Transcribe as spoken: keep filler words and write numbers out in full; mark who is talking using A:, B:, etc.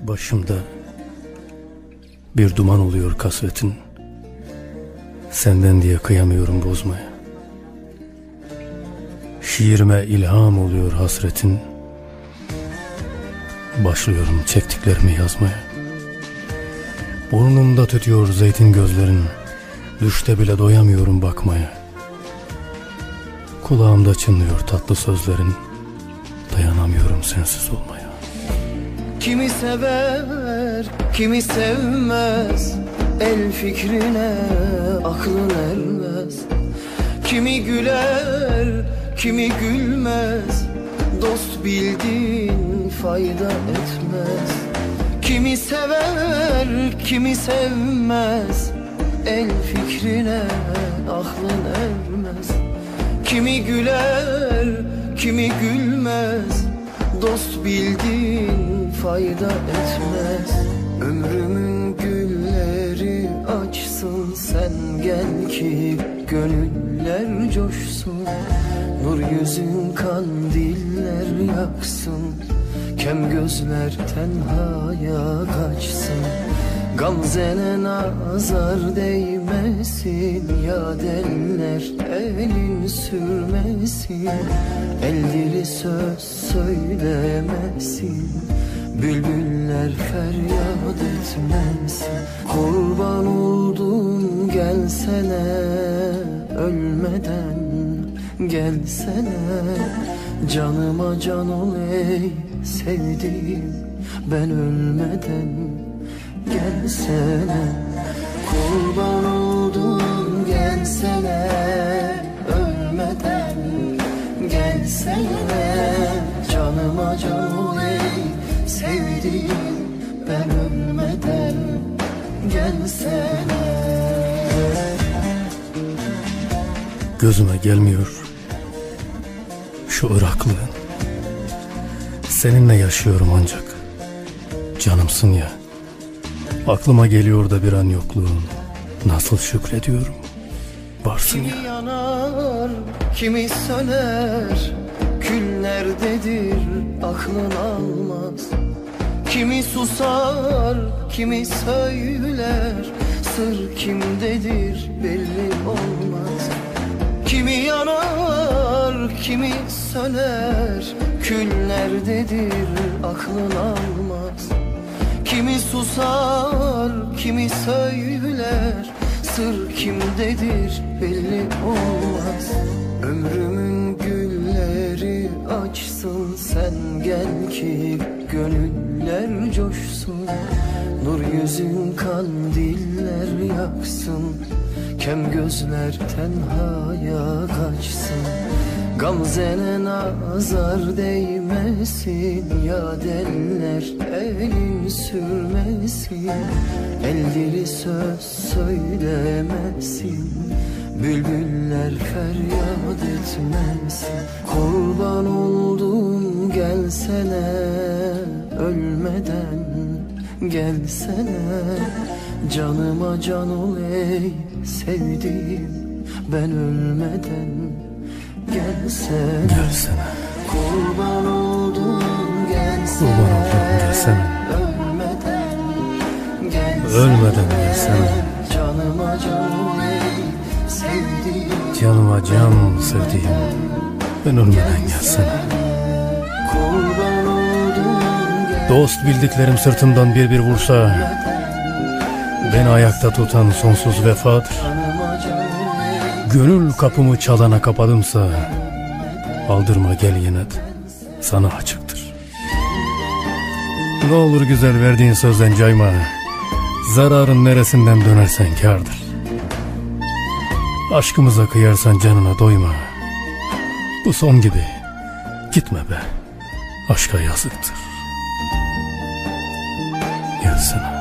A: Başımda bir duman oluyor kasvetin, senden diye kıyamıyorum bozmaya. Şiirime ilham oluyor hasretin, başlıyorum çektiklerimi yazmaya. Burnumda tütüyor zeytin gözlerin, düşte bile doyamıyorum bakmaya. Kulağımda çınlıyor tatlı sözlerin, dayanamıyorum sensiz olmaya.
B: Kimi sever, kimi sevmez, el fikrine aklın ermez. Kimi güler, kimi gülmez, dost bildiğin fayda etmez. Kimi sever, kimi sevmez, el fikrine aklın ermez. Kimi güler, kimi gülmez, dost bildiğin fayda etmez. Ömrümün gülleri açsın, sen gel ki gönüller coşsun. Nur yüzün kandiller yaksın, kem gözler tenhaya kaçsın. Gamzene nazar değmesin, yad eller elin sürmesin. El dili söz söylemesin, bülbüller feryat etmesin. Kurban oldum gelsene, ölmeden gelsene. Canıma can ol ey sevdiğim, ben ölmeden gelsene. Kurban oldum gelsene, ölmeden gelsene. Canıma can ol ey sevdiğim, ben ölmeden gelsene.
A: Gözüme gelmiyor şu Iraklığın, seninle yaşıyorum ancak canımsın ya. Aklıma geliyor da bir an yokluğun, nasıl şükrediyorum varsın ya.
B: Kimi yanar, kimi söner, küllerdedir aklın almaz. Kimi susar, kimi söyler, sır kimdedir belli olmaz. Kimi yanar, kimi söner, küllerdedir aklın almaz. Kimi susar, kimi söyler, sır kimdedir belli olmaz. Ömrümün gülleri açsın, sen gel ki gönüller coşsun. Nur yüzün kandiller yaksın, kem gözler tenhaya kaçsın. Gamzene nazar değmesin, yad eller elin sürmesin. El dili söz söylemesin, bülbüller feryat etmesin. Kurban oldum gelsene, ölmeden gelsene. Canıma can ol ey sevdiğim, ben ölmeden gelsene.
A: Gelsene.
B: Kurban oldum gelsene.
A: Kurban oldum gelsene.
B: Ölmeden gelsene.
A: Ölmeden gelsene.
B: Canıma can ol ey sevdiğim,
A: Canıma can sevdiğim, ben ölmeden gelsene.
B: Kurban oldum gelsene.
A: Dost bildiklerim sırtımdan bir bir vursa, beni ayakta tutan sonsuz vefadır. Gönül kapımı çalana kapadımsa, aldırma gel yine de, sana açıktır. Ne olur güzel verdiğin sözden cayma, zararın neresinden dönersen kârdır. Aşkımıza kıyarsan canına doyma, bu son gibi gitme be, aşka yazıktır. Gelsene.